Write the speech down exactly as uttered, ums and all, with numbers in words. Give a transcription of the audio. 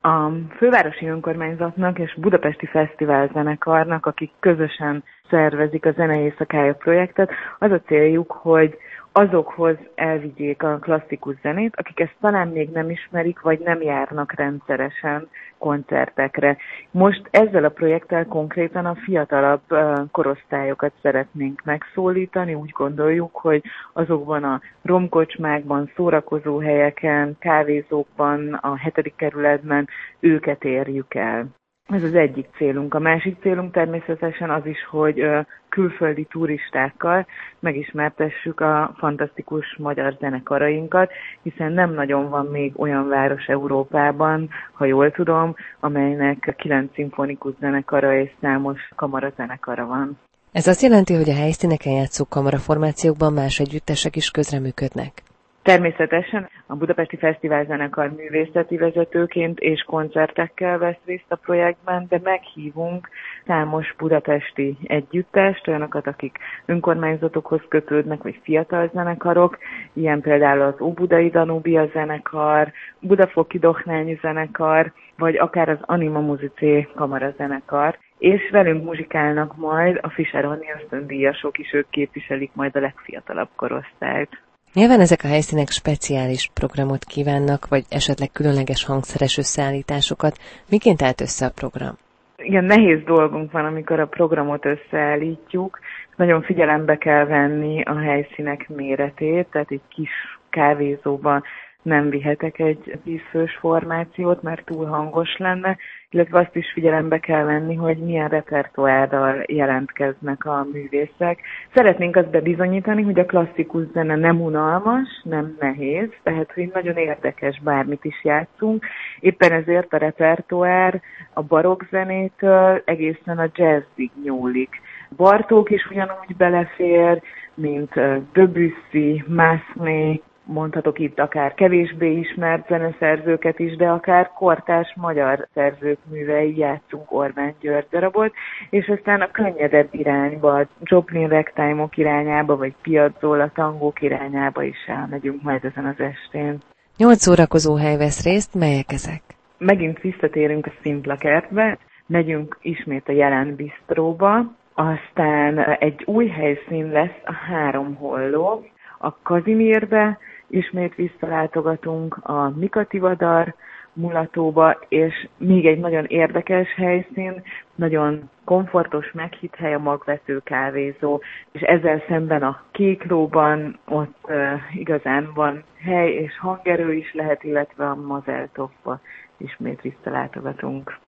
A fővárosi önkormányzatnak és Budapesti Fesztiválzenekarnak, akik közösen szervezik a Zene éjszakája projektet, az a céljuk, hogy azokhoz elvigyék a klasszikus zenét, akik ezt talán még nem ismerik, vagy nem járnak rendszeresen koncertekre. Most ezzel a projekttel konkrétan a fiatalabb korosztályokat szeretnénk megszólítani. Úgy gondoljuk, hogy azokban a romkocsmákban, szórakozó helyeken, kávézókban, a hetedik kerületben őket érjük el. Ez az egyik célunk. A másik célunk természetesen az is, hogy külföldi turistákkal megismertessük a fantasztikus magyar zenekarainkat, hiszen nem nagyon van még olyan város Európában, ha jól tudom, amelynek kilenc szimfonikus zenekara és számos kamarazenekara van. Ez azt jelenti, hogy a helyszíneken játszó kamaraformációkban más együttesek is közreműködnek? Természetesen a Budapesti Fesztiválzenekar művészeti vezetőként és koncertekkel vesz részt a projektben, de meghívunk számos budapesti együttest, olyanokat, akik önkormányzatokhoz kötődnek, vagy fiatal zenekarok, ilyen például az Óbudai Danubia zenekar, Budafoki Dohnányi zenekar, vagy akár az Anima Musicé kamarazenekar, és velünk muzsikálnak majd a Fischer-Anni ösztöndíjasok is, ők képviselik majd a legfiatalabb korosztályt. Nyilván ezek a helyszínek speciális programot kívánnak, vagy esetleg különleges hangszeres összeállításokat. Miként állt össze a program? Igen, nehéz dolgunk van, amikor a programot összeállítjuk. Nagyon figyelembe kell venni a helyszínek méretét, tehát egy kis kávézóban nem vihetek egy tízfős formációt, mert túl hangos lenne, illetve azt is figyelembe kell venni, hogy milyen repertoárral jelentkeznek a művészek. Szeretnénk azt bebizonyítani, hogy a klasszikus zene nem unalmas, nem nehéz, tehát hogy nagyon érdekes, bármit is játszunk. Éppen ezért a repertoár a barokk zenétől egészen a jazzig nyúlik. Bartók is ugyanúgy belefér, mint Debussy, Massenet, mondhatok itt akár kevésbé ismert zeneszerzőket is, de akár kortárs magyar szerzők művei, játszunk Orbán György darabot, és aztán a könnyedebb irányba, Joplin ragtime-ok irányába, vagy Piazzolla tangók irányába is elmegyünk majd ezen az estén. Nyolc szórakozó hely vesz részt, melyek ezek? Megint visszatérünk a Szimpla kertbe, megyünk ismét a Jelen Bistróba, aztán egy új helyszín lesz a Három Holló, a Kazimírbe, ismét visszalátogatunk a Mikativadar mulatóba, és még egy nagyon érdekes helyszín, nagyon komfortos meghitt hely a Magvető kávézó, és ezzel szemben a Kéklóban ott uh, igazán van hely és hangerő is lehet, illetve a Mazeltofba ismét visszalátogatunk.